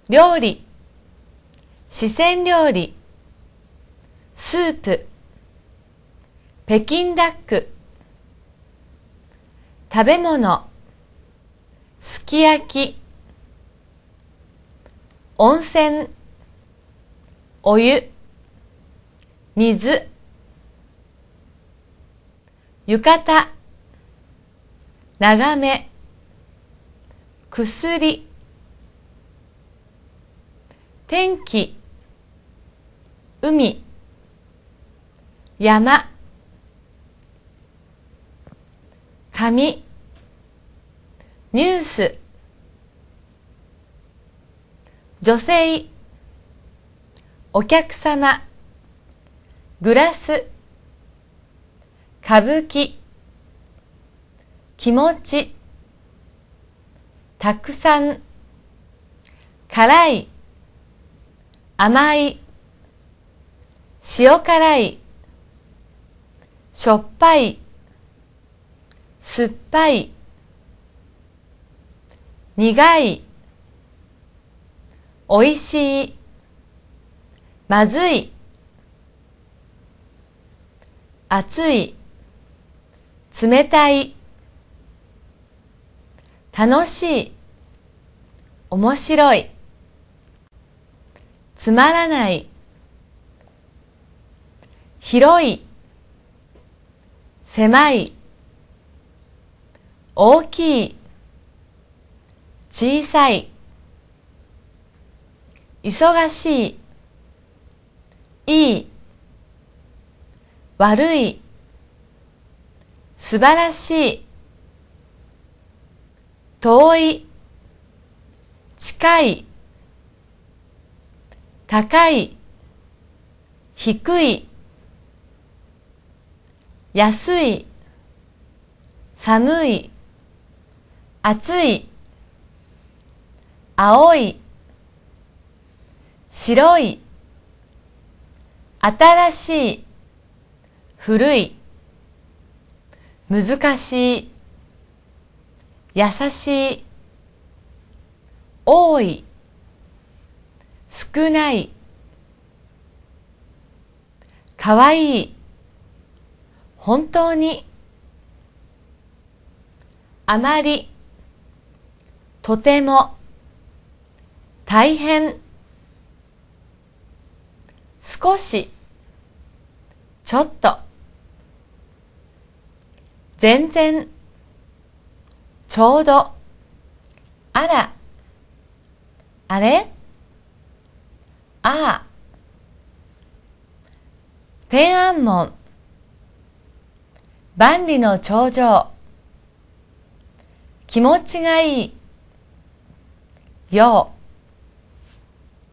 料理、四川料理、スープ、北京ダック、食べ物、すき焼き、温泉、お湯、水、浴衣、眺め、薬、天気、海、山、紙、ニュース、女性、お客様、グラス、歌舞伎、気持ち、たくさん、辛い、甘い、塩辛い、しょっぱい、酸っぱい、苦い、おいしい、まずい、熱い、冷たい、楽しい、面白い、つまらない、広い、狭い、大きい、小さい、忙しい、いい、悪い、素晴らしい、遠い、近い、高い、低い、安い、寒い、暑い、青い、白い、新しい、古い、難しい、優しい、多い、少ない、かわいい、本当に、あまり、とても、大変、少し、ちょっと、全然、ちょうど、あら、あれ、ああ、天安門、万里の長城、気持ちがいい、よう、